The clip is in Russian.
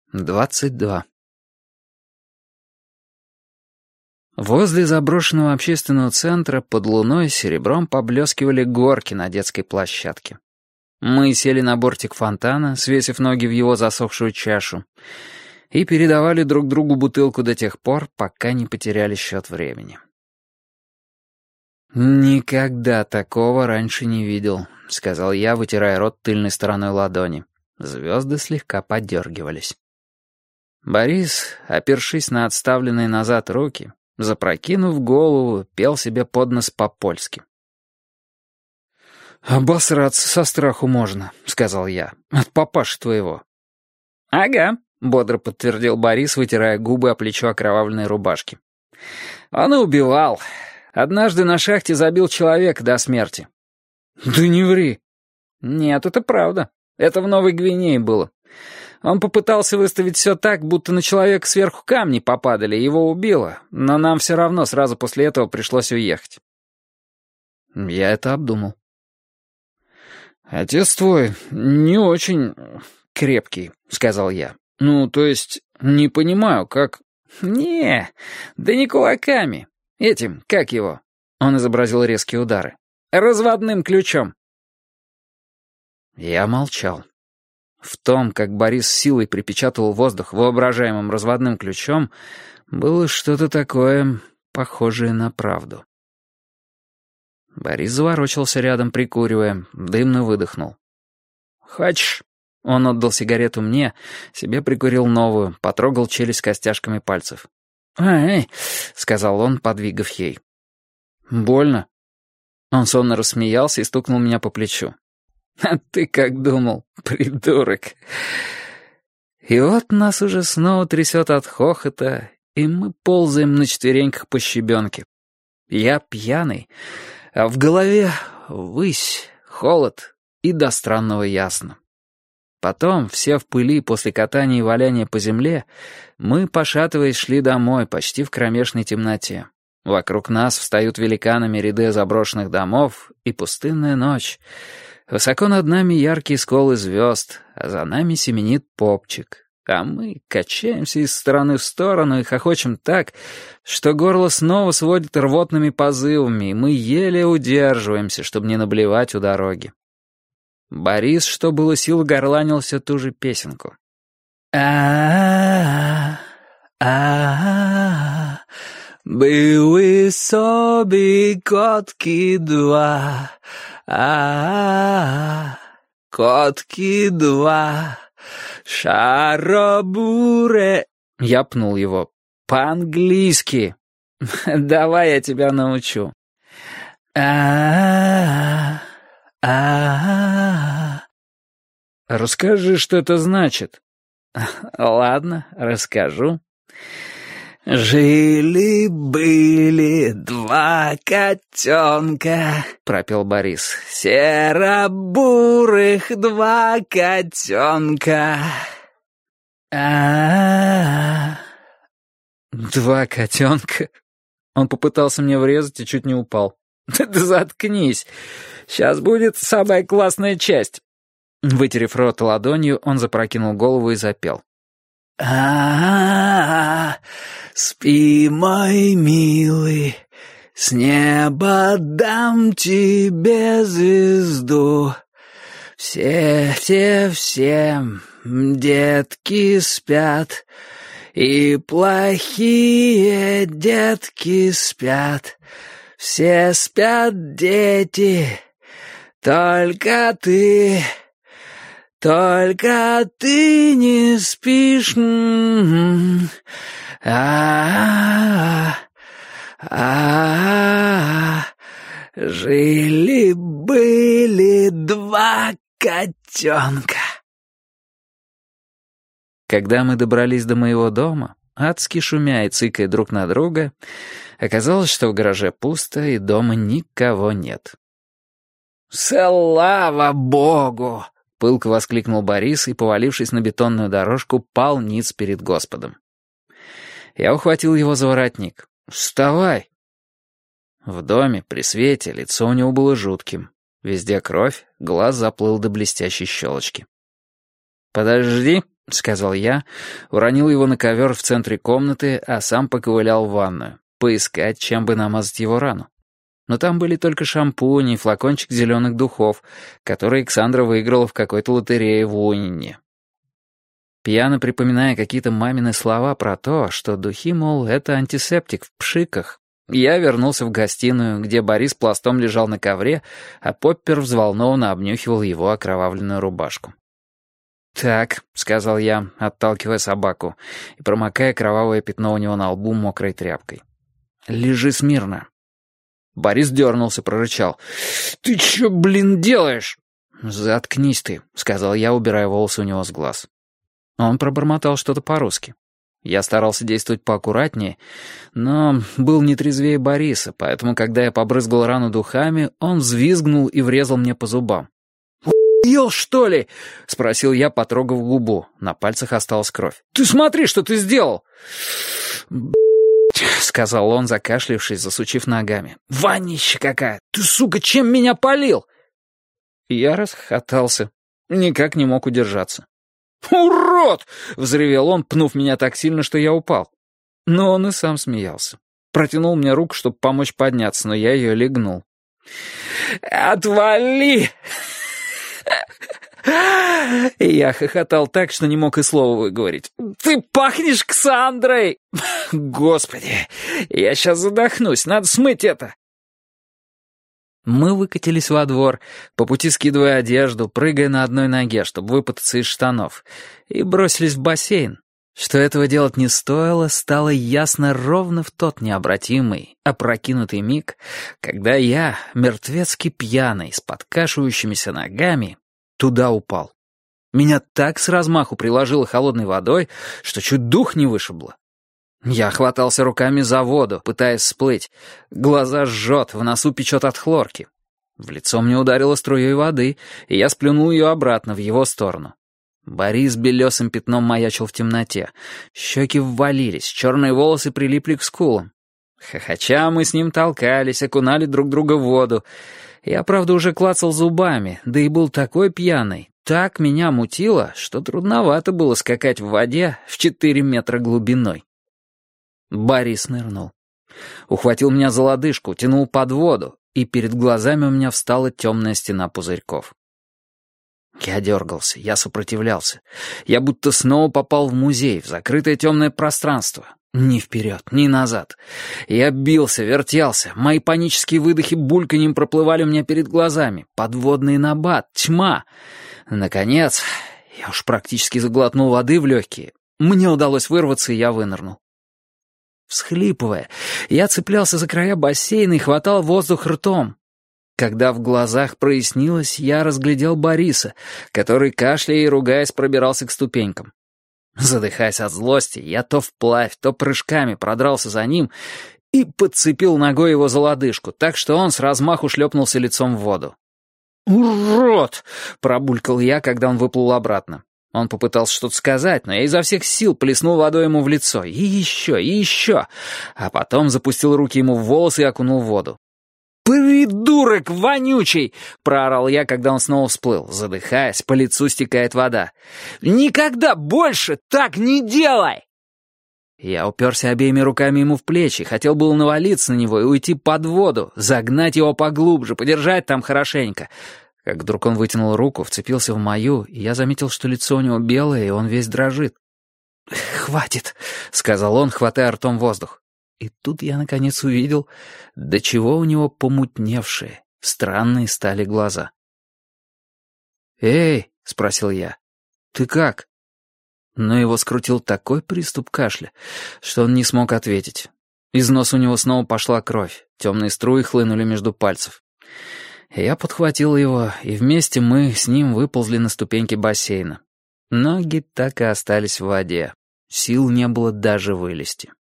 22. Возле заброшенного общественного центра под луной серебром поблескивали горки на детской площадке. Мы сели на бортик фонтана, свесив ноги в его засохшую чашу, и передавали друг другу бутылку до тех пор, пока не потеряли счет времени. «Никогда такого раньше не видел», — сказал я, вытирая рот тыльной стороной ладони. Звезды слегка подергивались. Борис, опершись на отставленные назад руки, запрокинув голову, пел себе под нос по-польски. «Обосраться со страху можно», — сказал я, — «от папаши твоего». «Ага», — бодро подтвердил Борис, вытирая губы о плечо окровавленной рубашки. «Он и убивал. Однажды на шахте забил человека до смерти». «Да не ври». «Нет, это правда. Это в Новой Гвинее было. Он попытался выставить все так, будто на человека сверху камни попадали, его убило, но нам все равно сразу после этого пришлось уехать». Я это обдумал. «Отец твой не очень крепкий», — сказал я. «Ну, то есть, не понимаю, как...» «Не, да не кулаками. Этим, как его?» Он изобразил резкие удары. «Разводным ключом». Я молчал. В том, как Борис силой припечатывал воздух воображаемым разводным ключом, было что-то такое, похожее на правду. Борис заворочился рядом, прикуривая, дымно выдохнул. «Хочешь?» Он отдал сигарету мне, себе прикурил новую, потрогал челюсть костяшками пальцев. «Эй!» — сказал он, подвигав ей. «Больно?» Он сонно рассмеялся и стукнул меня по плечу. «А ты как думал, придурок?» И вот нас уже снова трясет от хохота, и мы ползаем на четвереньках по щебенке. Я пьяный, а в голове высь, холод и до странного ясно. Потом, все в пыли после катания и валяния по земле, мы, пошатываясь, шли домой почти в кромешной темноте. Вокруг нас встают великанами ряды заброшенных домов, и пустынная ночь. Высоко над нами яркие сколы звезд, а за нами семенит попчик. А мы качаемся из стороны в сторону и хохочем так, что горло снова сводит рвотными позывами, и мы еле удерживаемся, чтобы не наблевать у дороги. Борис, что было сил, горланил все ту же песенку. Były sobie kotki dwa, kotki dwa, шаробуре. Я пнул его. По-английски. Давай я тебя научу. Расскажи, что это значит. Ладно, расскажу. «Жили-были два котенка», — пропел Борис. «Серо-бурых два котенка». «Два котенка?» Он попытался мне врезать и чуть не упал. «Да заткнись. Сейчас будет самая классная часть». Вытерев рот ладонью, он запрокинул голову и запел. Спи, мой милый, с неба дам тебе звезду. Все детки спят, и плохие детки спят. Все спят дети, только ты не спишь. Жили-были два котенка. Когда мы добрались до моего дома, адски шумя и цыкая друг на друга, оказалось, что в гараже пусто и дома никого нет. «Слава Богу!» — пылко воскликнул Борис и, повалившись на бетонную дорожку, пал ниц перед Господом. Я ухватил его за воротник. «Вставай!» В доме, при свете, лицо у него было жутким. Везде кровь, глаз заплыл до блестящей щелочки. «Подожди», — сказал я, уронил его на ковер в центре комнаты, а сам поковылял в ванную, поискать, чем бы намазать его рану. Но там были только шампунь и флакончик зеленых духов, которые Ксандра выиграла в какой-то лотерее в Уинне. Пьяно припоминая какие-то мамины слова про то, что духи, мол, это антисептик в пшиках, я вернулся в гостиную, где Борис пластом лежал на ковре, а Поппер взволнованно обнюхивал его окровавленную рубашку. «Так», — сказал я, отталкивая собаку и промокая кровавое пятно у него на лбу мокрой тряпкой. «Лежи смирно». Борис дернулся, прорычал. «Ты чё, блин, делаешь?» «Заткнись ты», — сказал я, убирая волосы у него с глаз. Он пробормотал что-то по-русски. Я старался действовать поаккуратнее, но был не трезвее Бориса, поэтому, когда я побрызгал рану духами, он взвизгнул и врезал мне по зубам. «Ел, что ли?» — спросил я, потрогав губу. На пальцах осталась кровь. «Ты смотри, что ты сделал!» — сказал он, закашлявшись, засучив ногами. «Вонища какая! Ты, сука, чем меня полил?» Я расхохотался. Никак не мог удержаться. «Урод!» — взревел он, пнув меня так сильно, что я упал. Но он и сам смеялся. Протянул мне руку, чтобы помочь подняться, но я ее легнул. «Отвали!» Я хохотал так, что не мог и слова выговорить. «Ты пахнешь Ксандрой!» «Господи, я сейчас задохнусь, надо смыть это!» Мы выкатились во двор, по пути скидывая одежду, прыгая на одной ноге, чтобы выпутаться из штанов, и бросились в бассейн. Что этого делать не стоило, стало ясно ровно в тот необратимый, опрокинутый миг, когда я, мертвецки пьяный, с подкашивающимися ногами, туда упал. Меня так с размаху приложило холодной водой, что чуть дух не вышибло. Я хватался руками за воду, пытаясь всплыть. Глаза жжет, в носу печет от хлорки. В лицо мне ударило струей воды, и я сплюнул ее обратно в его сторону. Борис белесым пятном маячил в темноте. Щеки ввалились, черные волосы прилипли к скулам. Хохоча мы с ним толкались, окунали друг друга в воду. Я, правда, уже клацал зубами, да и был такой пьяный. Так меня мутило, что трудновато было скакать в воде в 4 метра глубиной. Борис нырнул. Ухватил меня за лодыжку, тянул под воду, и перед глазами у меня встала темная стена пузырьков. Я дергался, я сопротивлялся. Я будто снова попал в музей, в закрытое темное пространство. Ни вперед, ни назад. Я бился, вертелся. Мои панические выдохи бульканьем проплывали у меня перед глазами. Подводный набат, тьма. Наконец, я уж практически заглотнул воды в легкие. Мне удалось вырваться, и я вынырнул. Всхлипывая, я цеплялся за края бассейна и хватал воздух ртом. Когда в глазах прояснилось, я разглядел Бориса, который, кашляя и ругаясь, пробирался к ступенькам. Задыхаясь от злости, я то вплавь, то прыжками продрался за ним и подцепил ногой его за лодыжку, так что он с размаху шлепнулся лицом в воду. «Урод!» — пробулькал я, когда он выплыл обратно. Он попытался что-то сказать, но я изо всех сил плеснул водой ему в лицо. И еще, а потом запустил руки ему в волосы и окунул в воду. «Придурок вонючий!» — проорал я, когда он снова всплыл. Задыхаясь, по лицу стекает вода. «Никогда больше так не делай!» Я уперся обеими руками ему в плечи, хотел было навалиться на него и уйти под воду, загнать его поглубже, подержать там хорошенько. Как вдруг он вытянул руку, вцепился в мою, и я заметил, что лицо у него белое, и он весь дрожит. «Хватит», — сказал он, хватая ртом воздух. И тут я наконец увидел, до чего у него помутневшие, странные стали глаза. «Эй», — спросил я, — «ты как?» Но его скрутил такой приступ кашля, что он не смог ответить. Из носа у него снова пошла кровь, темные струи хлынули между пальцев. Я подхватил его, и вместе мы с ним выползли на ступеньки бассейна. Ноги так и остались в воде. Сил не было даже вылезти.